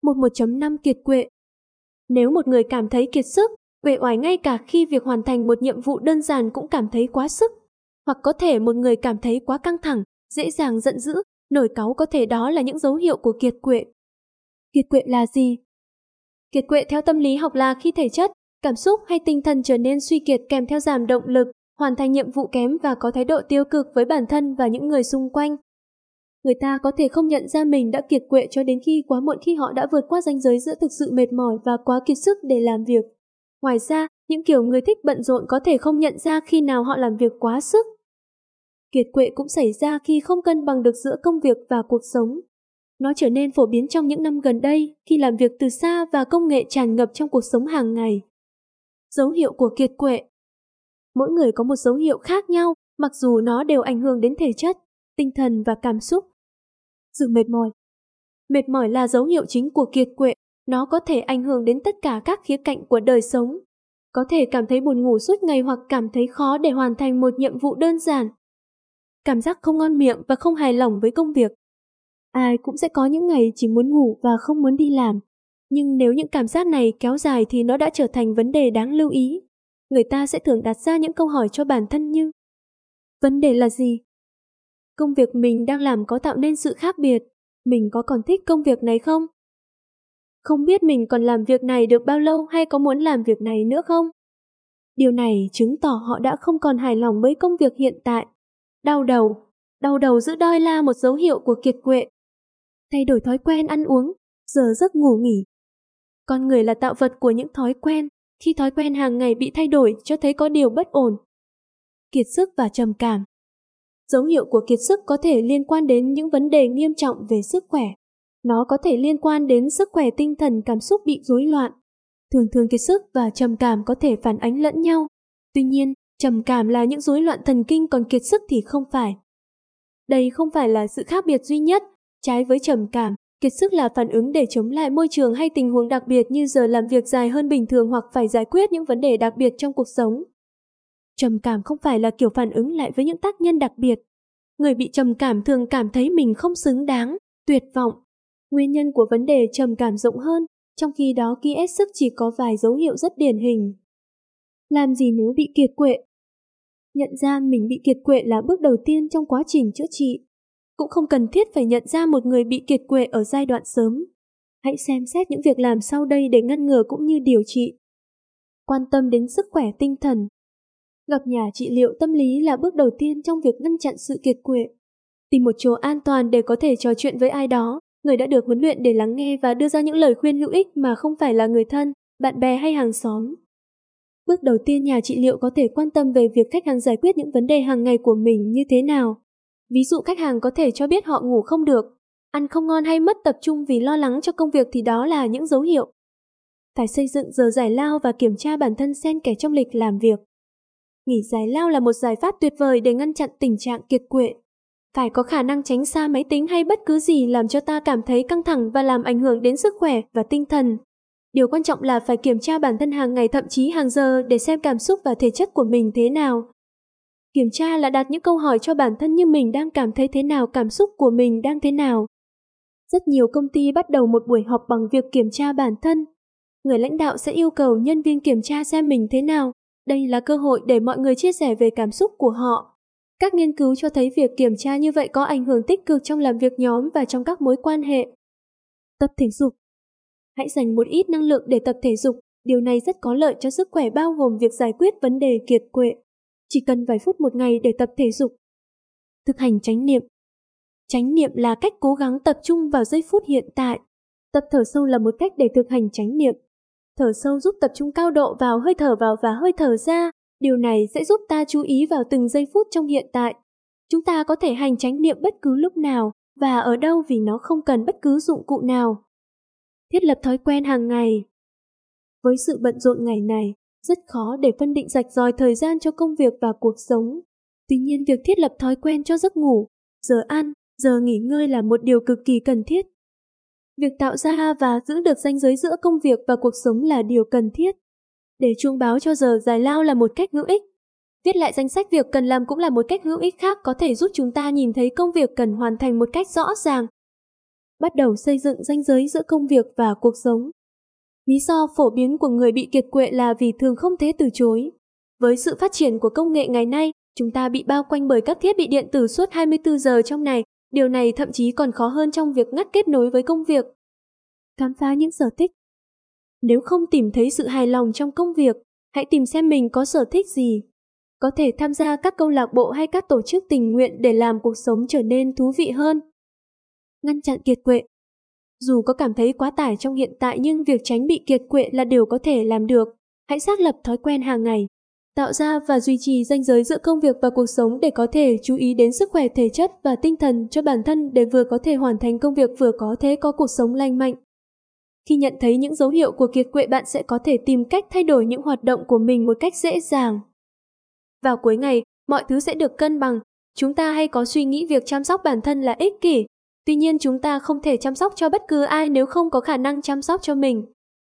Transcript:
11.5 Kiệt quệ. Nếu một người cảm thấy kiệt sức, uể oải ngay cả khi việc hoàn thành một nhiệm vụ đơn giản cũng cảm thấy quá sức, hoặc có thể một người cảm thấy quá căng thẳng, dễ dàng giận dữ, nổi cáu, có thể đó là những dấu hiệu của kiệt quệ. Kiệt quệ là gì? Kiệt quệ theo tâm lý học là khi thể chất, cảm xúc hay tinh thần trở nên suy kiệt kèm theo giảm động lực, hoàn thành nhiệm vụ kém và có thái độ tiêu cực với bản thân và những người xung quanh. Người ta có thể không nhận ra mình đã kiệt quệ cho đến khi quá muộn, khi họ đã vượt qua ranh giới giữa thực sự mệt mỏi và quá kiệt sức để làm việc. Ngoài ra, những kiểu người thích bận rộn có thể không nhận ra khi nào họ làm việc quá sức. Kiệt quệ cũng xảy ra khi không cân bằng được giữa công việc và cuộc sống. Nó trở nên phổ biến trong những năm gần đây khi làm việc từ xa và công nghệ tràn ngập trong cuộc sống hàng ngày. Dấu hiệu của kiệt quệ. Mỗi người có một dấu hiệu khác nhau, mặc dù nó đều ảnh hưởng đến thể chất, tinh thần và cảm xúc. Sự mệt mỏi. Mệt mỏi là dấu hiệu chính của kiệt quệ. Nó có thể ảnh hưởng đến tất cả các khía cạnh của đời sống. Có thể cảm thấy buồn ngủ suốt ngày hoặc cảm thấy khó để hoàn thành một nhiệm vụ đơn giản. Cảm giác không ngon miệng và không hài lòng với công việc. Ai cũng sẽ có những ngày chỉ muốn ngủ và không muốn đi làm. Nhưng nếu những cảm giác này kéo dài thì nó đã trở thành vấn đề đáng lưu ý. Người ta sẽ thường đặt ra những câu hỏi cho bản thân như: vấn đề là gì? Công việc mình đang làm có tạo nên sự khác biệt? Mình có còn thích công việc này không? Không biết mình còn làm việc này được bao lâu hay có muốn làm việc này nữa không? Điều này chứng tỏ họ đã không còn hài lòng với công việc hiện tại. Đau đầu giữ đoi là một dấu hiệu của kiệt quệ. Thay đổi thói quen ăn uống, giờ giấc ngủ nghỉ. Con người là tạo vật của những thói quen. Khi thói quen hàng ngày bị thay đổi cho thấy có điều bất ổn. Kiệt sức và trầm cảm. Dấu hiệu của kiệt sức có thể liên quan đến những vấn đề nghiêm trọng về sức khỏe. Nó có thể liên quan đến sức khỏe tinh thần, cảm xúc bị rối loạn. Thường kiệt sức và trầm cảm có thể phản ánh lẫn nhau. Tuy nhiên, trầm cảm là những rối loạn thần kinh, còn kiệt sức thì không phải. Đây không phải là sự khác biệt duy nhất. Trái với trầm cảm, kiệt sức là phản ứng để chống lại môi trường hay tình huống đặc biệt như giờ làm việc dài hơn bình thường hoặc phải giải quyết những vấn đề đặc biệt trong cuộc sống. Trầm cảm không phải là kiểu phản ứng lại với những tác nhân đặc biệt. Người bị trầm cảm thường cảm thấy mình không xứng đáng, tuyệt vọng. Nguyên nhân của vấn đề trầm cảm rộng hơn, trong khi đó kiệt sức chỉ có vài dấu hiệu rất điển hình. Làm gì nếu bị kiệt quệ? Nhận ra mình bị kiệt quệ là bước đầu tiên trong quá trình chữa trị. Cũng không cần thiết phải nhận ra một người bị kiệt quệ ở giai đoạn sớm. Hãy xem xét những việc làm sau đây để ngăn ngừa cũng như điều trị. Quan tâm đến sức khỏe tinh thần. Gặp nhà trị liệu tâm lý là bước đầu tiên trong việc ngăn chặn sự kiệt quệ. Tìm một chỗ an toàn để có thể trò chuyện với ai đó, người đã được huấn luyện để lắng nghe và đưa ra những lời khuyên hữu ích mà không phải là người thân, bạn bè hay hàng xóm. Bước đầu tiên, nhà trị liệu có thể quan tâm về việc khách hàng giải quyết những vấn đề hàng ngày của mình như thế nào. Ví dụ khách hàng có thể cho biết họ ngủ không được, ăn không ngon hay mất tập trung vì lo lắng cho công việc, thì đó là những dấu hiệu. Phải xây dựng giờ giải lao và kiểm tra bản thân xen kẽ trong lịch làm việc. Nghỉ giải lao là một giải pháp tuyệt vời để ngăn chặn tình trạng kiệt quệ. Phải có khả năng tránh xa máy tính hay bất cứ gì làm cho ta cảm thấy căng thẳng và làm ảnh hưởng đến sức khỏe và tinh thần. Điều quan trọng là phải kiểm tra bản thân hàng ngày, thậm chí hàng giờ, để xem cảm xúc và thể chất của mình thế nào. Kiểm tra là đặt những câu hỏi cho bản thân như: mình đang cảm thấy thế nào, cảm xúc của mình đang thế nào. Rất nhiều công ty bắt đầu một buổi họp bằng việc kiểm tra bản thân. Người lãnh đạo sẽ yêu cầu nhân viên kiểm tra xem mình thế nào. Đây là cơ hội để mọi người chia sẻ về cảm xúc của họ. Các nghiên cứu cho thấy việc kiểm tra như vậy có ảnh hưởng tích cực trong làm việc nhóm và trong các mối quan hệ. Tập thể dục. Hãy dành một ít năng lượng để tập thể dục. Điều này rất có lợi cho sức khỏe, bao gồm việc giải quyết vấn đề kiệt quệ. Chỉ cần vài phút một ngày để tập thể dục. Thực hành chánh niệm. Chánh niệm là cách cố gắng tập trung vào giây phút hiện tại. Tập thở sâu là một cách để thực hành chánh niệm. Thở sâu giúp tập trung cao độ vào hơi thở vào và hơi thở ra. Điều này sẽ giúp ta chú ý vào từng giây phút trong hiện tại. Chúng ta có thể hành chánh niệm bất cứ lúc nào và ở đâu vì nó không cần bất cứ dụng cụ nào. Thiết lập thói quen hàng ngày. Với sự bận rộn ngày này, rất khó để phân định rạch ròi thời gian cho công việc và cuộc sống. Tuy nhiên, việc thiết lập thói quen cho giấc ngủ, giờ ăn, giờ nghỉ ngơi là một điều cực kỳ cần thiết. Việc tạo ra và giữ được ranh giới giữa công việc và cuộc sống là điều cần thiết. Để chuông báo cho giờ giải lao là một cách hữu ích. Viết lại danh sách việc cần làm cũng là một cách hữu ích khác, có thể giúp chúng ta nhìn thấy công việc cần hoàn thành một cách rõ ràng. bắt đầu xây dựng ranh giới giữa công việc và cuộc sống. Lý do phổ biến của người bị kiệt quệ là vì thường không thể từ chối. Với sự phát triển của công nghệ ngày nay, chúng ta bị bao quanh bởi các thiết bị điện tử suốt 24 giờ trong ngày. Điều này thậm chí còn khó hơn trong việc ngắt kết nối với công việc. Khám phá những sở thích. Nếu không tìm thấy sự hài lòng trong công việc, hãy tìm xem mình có sở thích gì. Có thể tham gia các câu lạc bộ hay các tổ chức tình nguyện để làm cuộc sống trở nên thú vị hơn. Ngăn chặn kiệt quệ. Dù có cảm thấy quá tải trong hiện tại nhưng việc tránh bị kiệt quệ là điều có thể làm được. Hãy xác lập thói quen hàng ngày, tạo ra và duy trì ranh giới giữa công việc và cuộc sống để có thể chú ý đến sức khỏe thể chất và tinh thần cho bản thân để vừa có thể hoàn thành công việc vừa có thể có cuộc sống lành mạnh. Khi nhận thấy những dấu hiệu của kiệt quệ, bạn sẽ có thể tìm cách thay đổi những hoạt động của mình một cách dễ dàng. Vào cuối ngày, mọi thứ sẽ được cân bằng. Chúng ta hay có suy nghĩ việc chăm sóc bản thân là ích kỷ. Tuy nhiên chúng ta không thể chăm sóc cho bất cứ ai nếu không có khả năng chăm sóc cho mình.